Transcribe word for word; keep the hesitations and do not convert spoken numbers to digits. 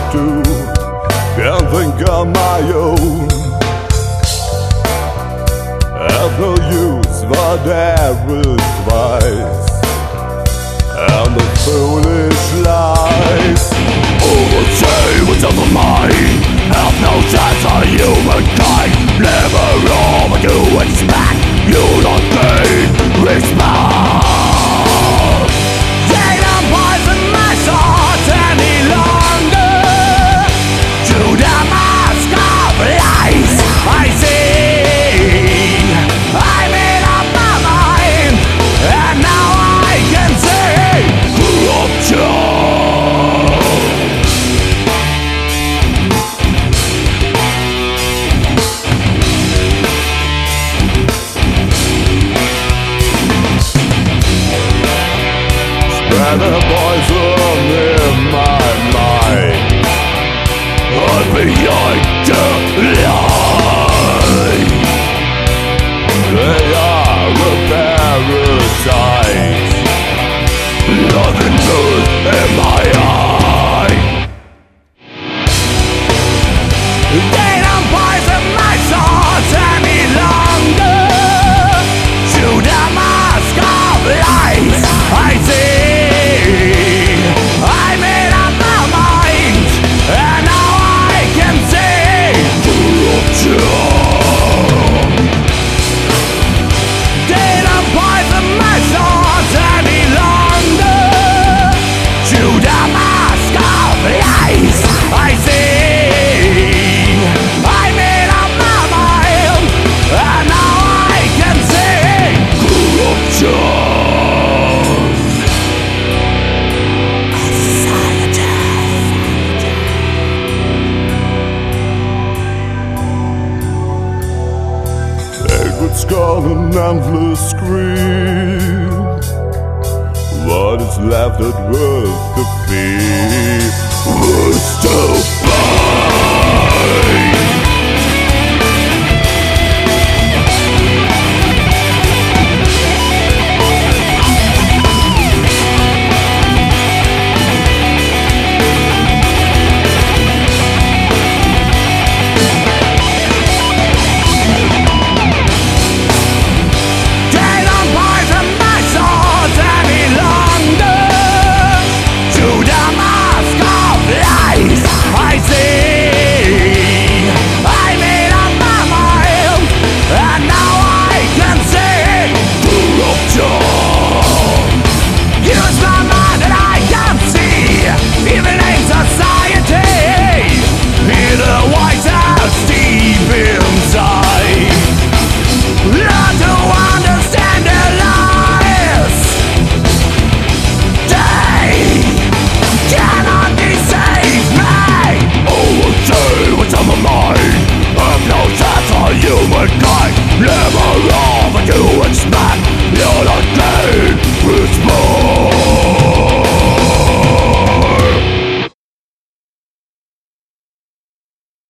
too. Can't think on my own. Have no use for their advice and the foolish lies. Who will say what's on the mind? Have no sense of humankind. Never all what you expect. You don't gain respect. They don't poison my thoughts any longer. To the mask of lies I see. I made up my mind, and now I can see corruption. Spread a poison in my mind. I'm behind the lie. They are a parasite. Nothing good in my eye. They don't poison my thoughts any longer. To the mask of lies I see. I made up my mind, and now I can see corruption. They don't poison my thoughts any longer. To the mask of lies I see. I made up my mind, and now I can see corruption. They could scorn an endless scream. What is left that worth to be? Who's to blame?